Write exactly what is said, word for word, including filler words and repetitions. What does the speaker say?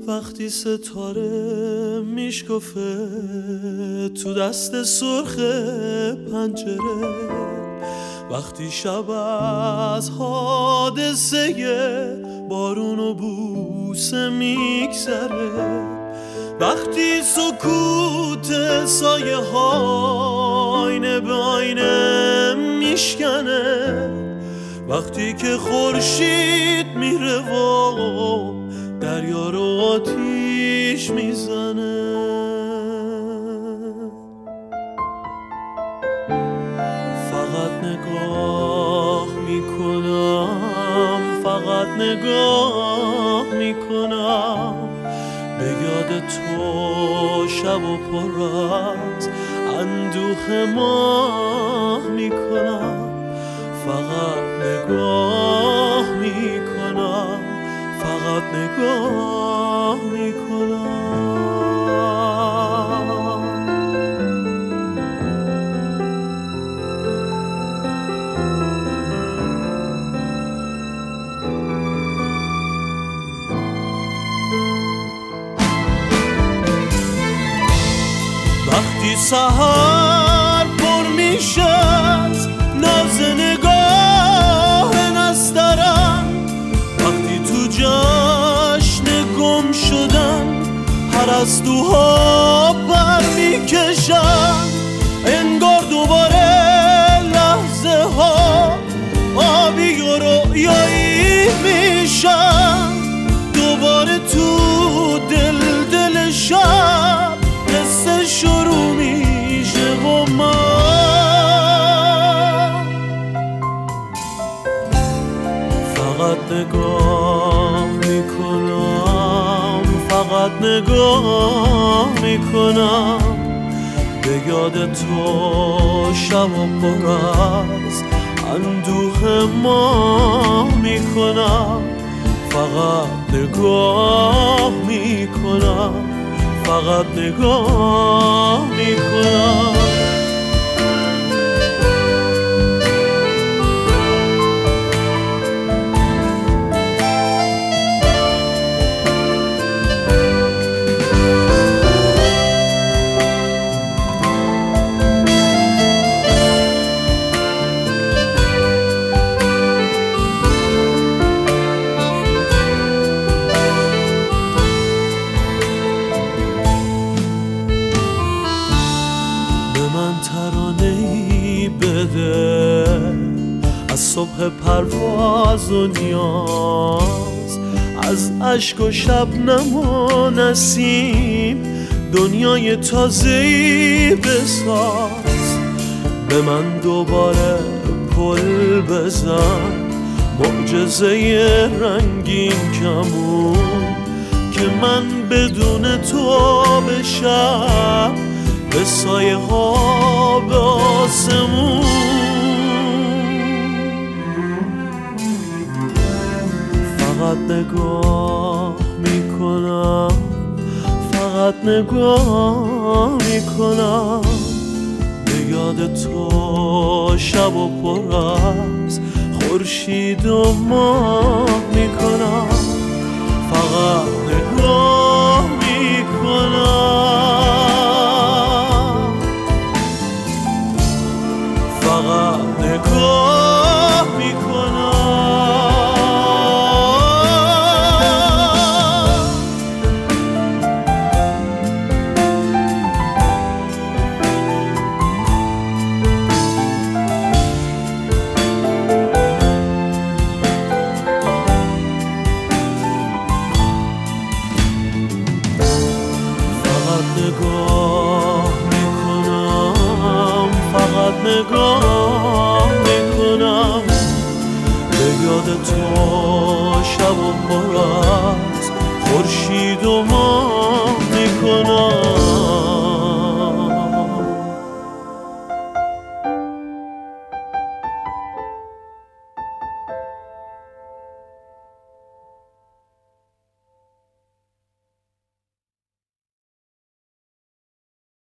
وقتی ستاره میشکفه تو دست سرخ پنجره، وقتی شب از حادثه بارون و بوسه میگذره، وقتی سکوت سایه ها آینه به آینه میشکنه، وقتی که خورشید میره و دریا رو آتیش میزنه. فقط نگاه میکنم، فقط نگاه میکنم به یاد تو، شب و پر از اندوه ماه میکنم. فقط نگاه میکنم، فقط نگاه میکنم. وقتی سحر پر میشه از ناز نگاه نسترن، وقتی تو جشن گم شدن پرستوها پر میکشن، انگار دوباره لحظه ها آبی و رویایی میشن، دوباره تو دل دل شب قصه شروع میشه و من فقط نگاه میکنم، فقط نگاه میکنم به یاد تو، شب و پر از اندوه ما میکنم. فقط نگاه میکنم، فقط نگاه میکنم. ترانه‌ای بده از صبح پرواز و نیاز، از اشک و شبنم و نسیم دنیای تازه‌ای بساز. به من دوباره پل بزن، معجزه رنگین کمون که من بدون تو بشم به سایه ها به آسمون. فقط نگاه میکنم، فقط نگاه میکنم به یاد تو، شب و پر از خورشید و ماه میکنم. فقط نگاه میکنم، فقط نگاه میکنم. فقط نگاه میکنم، فقط نگاه میکنم به یاد تو، شب و پر از خورشید و ماه